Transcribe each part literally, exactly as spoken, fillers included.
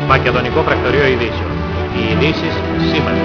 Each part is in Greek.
Μακεδονικό Πρακτορείο Ειδήσεων. Οι ειδήσεις σήμερα.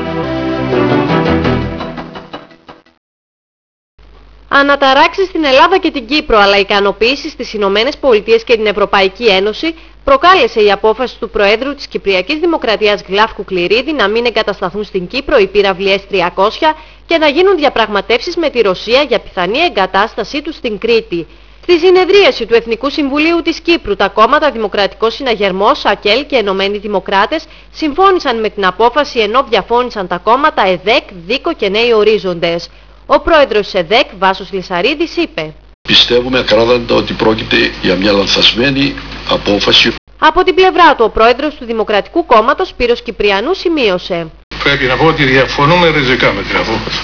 Αναταράξεις στην Ελλάδα και την Κύπρο, αλλά ικανοποίηση στις Ηνωμένες Πολιτείες και την Ευρωπαϊκή Ένωση προκάλεσε η απόφαση του Προέδρου της Κυπριακής Δημοκρατίας Γλαύκου Κληρίδη να μην εγκατασταθούν στην Κύπρο οι πύραυλοι ες τριακόσια και να γίνουν διαπραγματεύσεις με τη Ρωσία για πιθανή εγκατάστασή τους στην Κρήτη. Στη συνεδρίαση του Εθνικού Συμβουλίου της Κύπρου, τα κόμματα Δημοκρατικός Συναγερμός, ΑΚΕΛ και Ενωμένοι Δημοκράτες συμφώνησαν με την απόφαση, ενώ διαφώνησαν τα κόμματα ΕΔΕΚ, ΔΙΚΟ και Νέοι Ορίζοντες. Ο πρόεδρος της ΕΔΕΚ, Βάσος Λυσαρίδης, είπε: «Πιστεύουμε ακράδαντα ότι πρόκειται για μια λανθασμένη απόφαση». Από την πλευρά του, ο πρόεδρος του Δημοκρατικού Κόμματος, Σπύρος Κυπριανού, σημείωσε: «Πρέπει να πω ότι διαφωνούμε ριζικά με την απόφαση.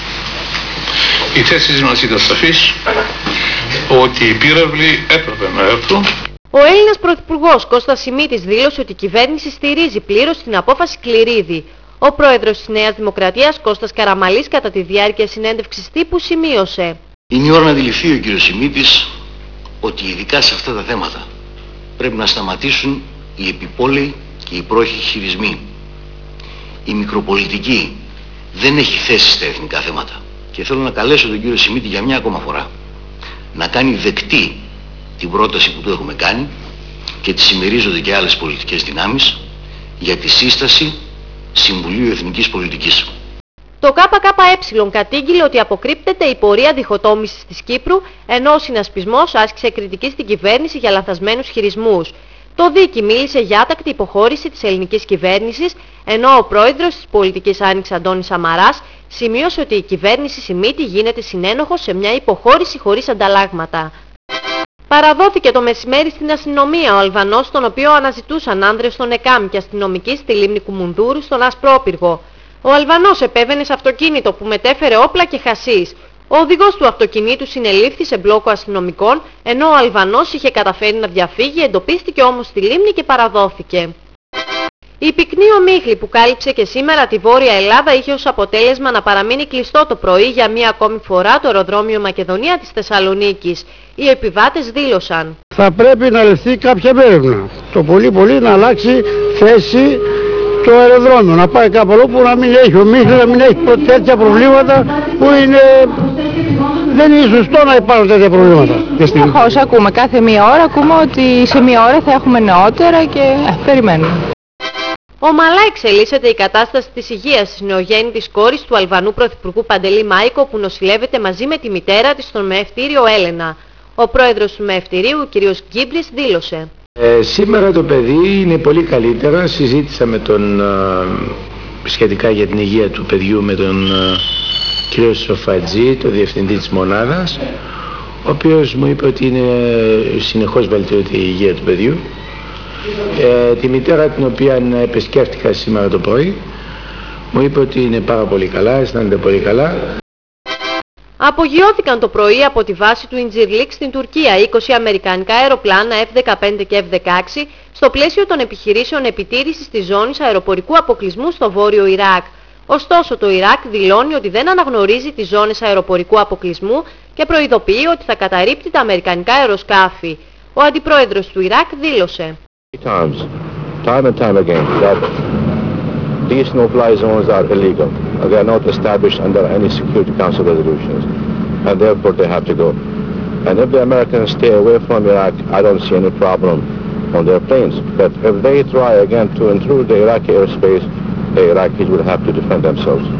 Η θέση μας ήταν σαφής, ότι οι πύραυλοι έπρεπε να έρθουν». Ο Έλληνας Πρωθυπουργός Κώστας Σιμίτης δήλωσε ότι η κυβέρνηση στηρίζει πλήρως την απόφαση Κληρίδη. Ο πρόεδρος της Νέας Δημοκρατίας, Κώστας Καραμαλής, κατά τη διάρκεια συνέντευξης τύπου σημείωσε: «Είναι η ώρα να αντιληφθεί ο κύριος Σιμίτης ότι ειδικά σε αυτά τα θέματα πρέπει να σταματήσουν οι επιπόλαιοι και οι πρόχειροι χειρισμοί. Η μικροπολιτική δεν έχει θέση στα εθνικά θέματα. Και θέλω να καλέσω τον κύριο Σιμίτη για μια ακόμα φορά να κάνει δεκτή την πρόταση που του έχουμε κάνει και τη συμμερίζονται και άλλες πολιτικές δυνάμεις για τη σύσταση Συμβουλίου Εθνικής Πολιτικής». Το ΚΚΕ κατήγγειλε ότι αποκρύπτεται η πορεία διχοτόμησης της Κύπρου, ενώ ο συνασπισμός άσκησε κριτική στην κυβέρνηση για λανθασμένους χειρισμούς. Το ΔΙΚΙ μίλησε για άτακτη υποχώρηση της ελληνικής κυβέρνησης, ενώ ο πρόεδρος της Πολιτικής Άνοιξης, Αντώνης Σαμαράς, σημείωσε ότι η κυβέρνηση Σιμίτη γίνεται συνένοχος σε μια υποχώρηση χωρίς ανταλλάγματα. Παραδόθηκε το μεσημέρι στην αστυνομία ο Αλβανός, τον οποίο αναζητούσαν άνδρες στον ΕΚΑΜ και αστυνομικοί στη λίμνη Κουμουνδούρου στον Ασπρόπυργο. Ο Αλβανός επέβαινε σε αυτοκίνητο που μετέφερε όπλα και χασίς. Ο οδηγός του αυτοκινήτου συνελήφθη σε μπλόκο αστυνομικών, ενώ ο Αλβανός είχε καταφέρει να διαφύγει, εντοπίστηκε όμως στη λίμνη και παραδόθηκε. Η πυκνή ομίχλη που κάλυψε και σήμερα τη Βόρεια Ελλάδα είχε ως αποτέλεσμα να παραμείνει κλειστό το πρωί για μία ακόμη φορά το αεροδρόμιο Μακεδονία της Θεσσαλονίκης. Οι επιβάτες δήλωσαν: «Θα πρέπει να ληφθεί κάποια μέρημνα. Το πολύ πολύ να αλλάξει θέση το αεροδρόμιο, να πάει κάπου αλλού που να μην έχει ομίχλη, να μην έχει τέτοια προβλήματα που είναι... δεν είναι σωστό να υπάρχουν τέτοια προβλήματα». Συνεχώς ακούμε, κάθε μία ώρα ακούμε ότι σε μία ώρα θα έχουμε νεότερα και ε, περιμένουμε. Ομαλά εξελίσσεται η κατάσταση της υγείας της νεογέννητης κόρης του Αλβανού Πρωθυπουργού Παντελή Μάικο, που νοσηλεύεται μαζί με τη μητέρα της στο μεευτήριο Έλενα. Ο πρόεδρος του μεευτηρίου, κ. Γκίμπρης, δήλωσε: Ε, σήμερα το παιδί είναι πολύ καλύτερα. Συζήτησα με τον, α, σχετικά για την υγεία του παιδιού με τον α, κ. Σοφατζή, το διευθυντή της μονάδας, ο οποίος μου είπε ότι είναι συνεχώς βελτιώτη η υγεία του παιδιού. Ε, τη μητέρα, την οποία επισκέφτηκα σήμερα το πρωί, μου είπε ότι είναι πάρα πολύ καλά, αισθάνεται πολύ καλά. Απογειώθηκαν το πρωί από τη βάση του Ιντζιρλίκ στην Τουρκία είκοσι αμερικανικά αεροπλάνα εφ δεκαπέντε και εφ δεκαέξι στο πλαίσιο των επιχειρήσεων επιτήρησης της ζώνης αεροπορικού αποκλεισμού στο βόρειο Ιράκ. Ωστόσο, το Ιράκ δηλώνει ότι δεν αναγνωρίζει τις ζώνες αεροπορικού αποκλεισμού και προειδοποιεί ότι θα καταρρίπτει τα αμερικανικά αεροσκάφη. Ο αντιπρόεδρος του Ιράκ δήλωσε: Times, time and time again, that these no-fly zones are illegal. They are not established under any Security Council resolutions, and therefore they have to go. And if the Americans stay away from Iraq, I don't see any problem on their planes. But if they try again to intrude the Iraqi airspace, the Iraqis will have to defend themselves.